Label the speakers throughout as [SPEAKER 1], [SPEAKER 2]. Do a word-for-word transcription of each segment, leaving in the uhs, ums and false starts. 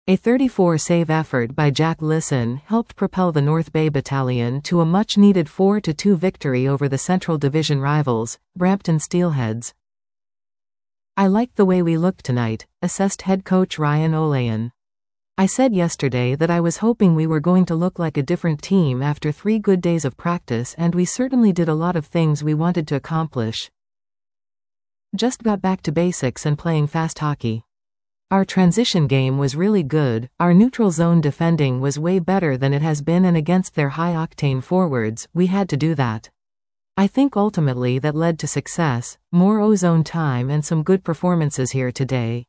[SPEAKER 1] A thirty-four save effort by Jack Lisson helped propel the North Bay Battalion to a much-needed four to two victory over the Central Division rivals, Brampton Steelheads. "I liked the way we looked tonight," assessed head coach Ryan Olayan. "I said yesterday that I was hoping we were going to look like a different team after three good days of practice, and we certainly did a lot of things we wanted to accomplish. Just got back to basics and playing fast hockey. Our transition game was really good, our neutral zone defending was way better than it has been, and against their high-octane forwards, we had to do that. I think ultimately that led to success, more O-zone time and some good performances here today."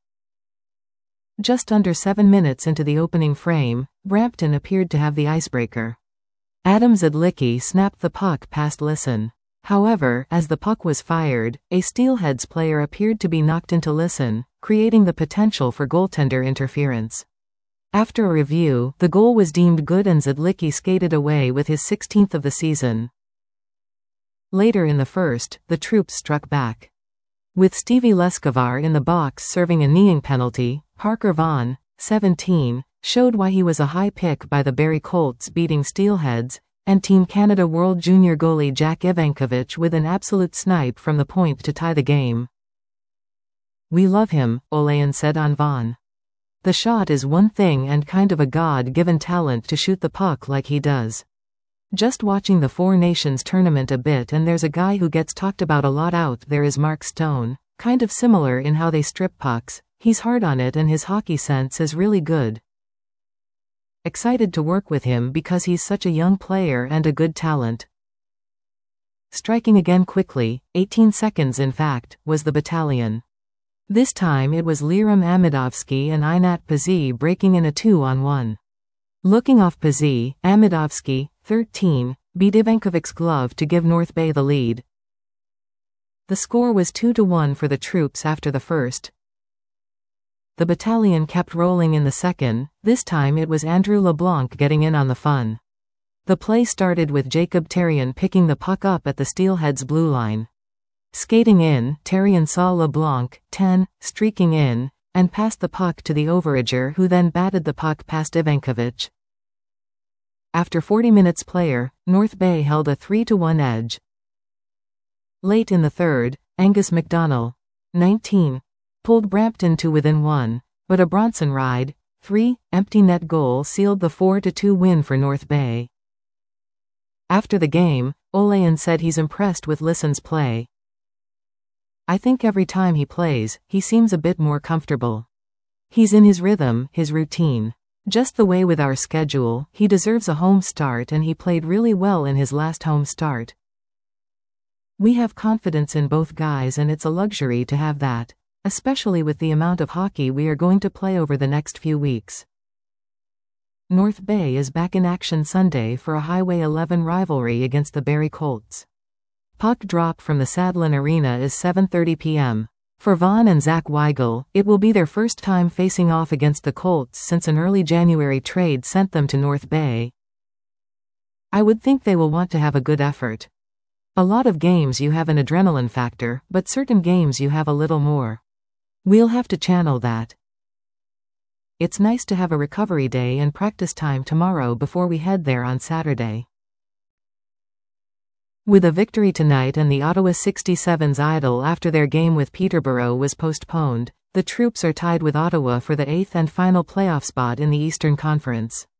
[SPEAKER 1] Just under seven minutes into the opening frame, Brampton appeared to have the icebreaker. Adam Zedlicki snapped the puck past Lisson. However, as the puck was fired, a Steelheads player appeared to be knocked into Lisson, creating the potential for goaltender interference. After a review, the goal was deemed good and Zedlicki skated away with his sixteenth of the season. Later in the first, the troops struck back. With Stevie Leskovar in the box serving a kneeing penalty, Parker Vaughan, seventeen, showed why he was a high pick by the Barrie Colts, beating Steelheads, and Team Canada World Junior goalie Jack Ivankovich with an absolute snipe from the point to tie the game. "We love him," Olayan said on Vaughan. "The shot is one thing and kind of a God-given talent to shoot the puck like he does. Just watching the Four Nations tournament a bit, and there's a guy who gets talked about a lot out there is Mark Stone, kind of similar in how they strip pucks. He's hard on it and his hockey sense is really good. Excited to work with him because he's such a young player and a good talent." Striking again quickly, eighteen seconds in fact, was the Battalion. This time it was Liram Amidovsky and Inat Pazzi breaking in a two-on-one. Looking off Pazzi, Amidovsky, thirteen, beat Ivankovich's glove to give North Bay the lead. The score was two to one for the troops after the first. The Battalion kept rolling in the second, this time it was Andrew LeBlanc getting in on the fun. The play started with Jacob Terrien picking the puck up at the Steelheads' blue line. Skating in, Terrien saw LeBlanc, ten, streaking in, and passed the puck to the overager, who then batted the puck past Ivankovich. After forty minutes player, North Bay held a three to one edge. Late in the third, Angus McDonnell, nineteen, pulled Brampton to within one, but a Bronson Ride, three, empty net goal sealed the four to two win for North Bay. After the game, Olayan said he's impressed with Lisson's play. "I think every time he plays, he seems a bit more comfortable. He's in his rhythm, his routine. Just the way with our schedule, he deserves a home start, and he played really well in his last home start. We have confidence in both guys, and it's a luxury to have that, especially with the amount of hockey we are going to play over the next few weeks." North Bay is back in action Sunday for a Highway eleven rivalry against the Barrie Colts. Puck drop from the Sadlon Arena is seven thirty p m For Vaughan and Zach Weigel, it will be their first time facing off against the Colts since an early January trade sent them to North Bay. I would think they will want to have a good effort. A lot of games you have an adrenaline factor, but certain games you have a little more. We'll have to channel that. It's nice to have a recovery day and practice time tomorrow before we head there on Saturday. With a victory tonight and the Ottawa sixty-sevens idle after their game with Peterborough was postponed, the troops are tied with Ottawa for the eighth and final playoff spot in the Eastern Conference.